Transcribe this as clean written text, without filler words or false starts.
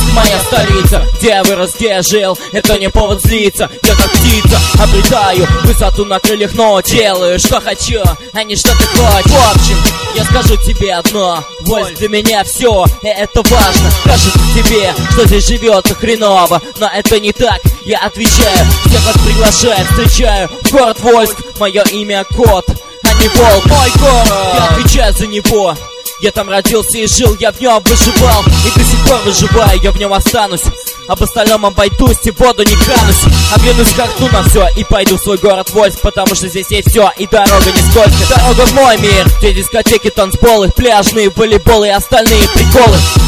моя столица. Где я вырос, где я жил, это не повод злиться. Я как птица, обретаю высоту на крыльях, но делаю, что хочу, а не что ты хочешь. В общем, я скажу тебе одно: Вольск для меня все, и это важно. Кажется тебе, что здесь живет хреново, но это не так, я отвечаю. Всех вас приглашаю, встречаю в город Вольск. Мое имя Кот, а не Волк. Мой город, я отвечаю за него. Я там родился и жил, я в нем выживал, и до сих пор выживаю, я в нем останусь. Об остальном обойдусь и в воду не канусь. Оглянусь карту на все и пойду в свой город Вольск, потому что здесь есть все, и дорога не скользкая. Дорога в мой мир, где дискотеки, танцполы, пляжные волейболы и остальные приколы.